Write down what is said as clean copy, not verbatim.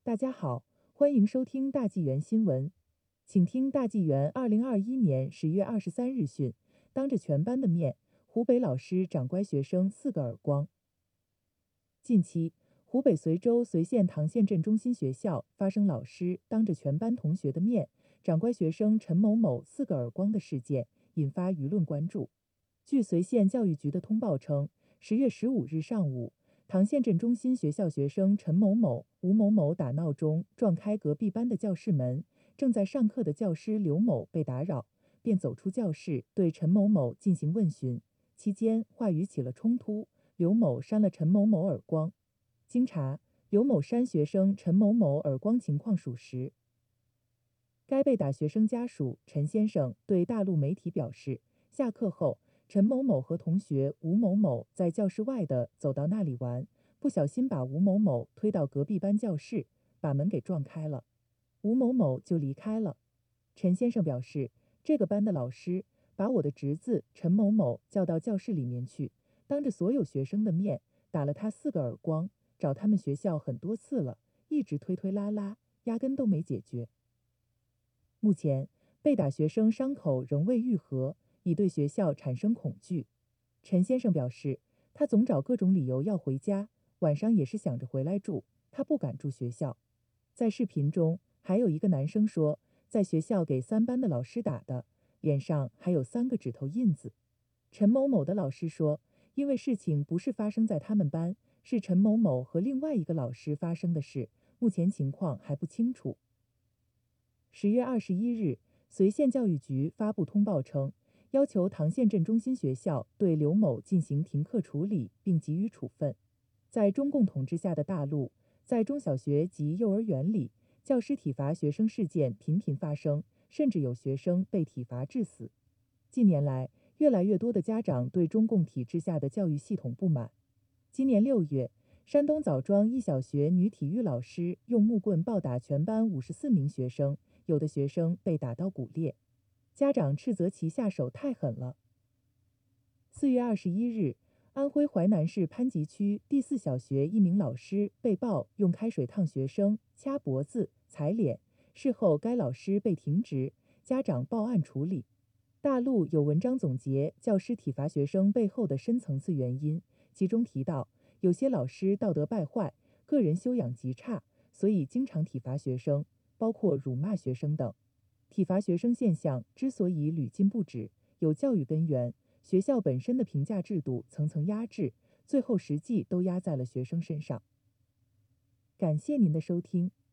大家好，欢迎收听大纪元新闻，请听大纪元2021年10月23日讯。当着全班的面，湖北老师掌乖学生4个耳光。近期，湖北随州随县唐县镇中心学校发生老师当着全班同学的面掌乖学生陈某某4个耳光的事件，引发舆论关注。据随县教育局的通报称，10月15日上午，唐县镇中心学校学生陈某某、吴某某打闹中撞开隔壁班的教室门，正在上课的教师刘某被打扰，便走出教室对陈某某进行问询，期间话语起了冲突，刘某扇了陈某某耳光。经查，刘某扇学生陈某某耳光情况属实。该被打学生家属陈先生对大陆媒体表示，下课后，陈某某和同学吴某某在教室外的走到那里玩，不小心把吴某某推到隔壁班教室，把门给撞开了，吴某某就离开了。陈先生表示，这个班的老师把我的侄子陈某某叫到教室里面去，当着所有学生的面打了他4个耳光，找他们学校很多次了，一直推推拉拉，压根都没解决。目前，被打学生伤口仍未愈合，已对学校产生恐惧。陈先生表示，他总找各种理由要回家，晚上也是想着回来住，他不敢住学校。在视频中，还有一个男生说，在学校给3班的老师打的，脸上还有3个指头印子。陈某某的老师说，因为事情不是发生在他们班，是陈某某和另外一个老师发生的事，目前情况还不清楚。10月21日，随县教育局发布通报称，要求唐县镇中心学校对刘某进行停课处理，并给予处分。在中共统治下的大陆，在中小学及幼儿园里，教师体罚学生事件频频发生，甚至有学生被体罚致死。近年来，越来越多的家长对中共体制下的教育系统不满。今年6月，山东枣庄一小学女体育老师用木棍暴打全班54名学生，有的学生被打到骨裂，家长斥责其下手太狠了。4月21日，安徽淮南市潘集区第4小学一名老师被曝用开水烫学生、掐脖子、踩脸，事后该老师被停职，家长报案处理。大陆有文章总结教师体罚学生背后的深层次原因，其中提到，有些老师道德败坏，个人修养极差，所以经常体罚学生，包括辱骂学生等。体罚学生现象之所以屡禁不止，有教育根源，学校本身的评价制度层层压制，最后实际都压在了学生身上。感谢您的收听。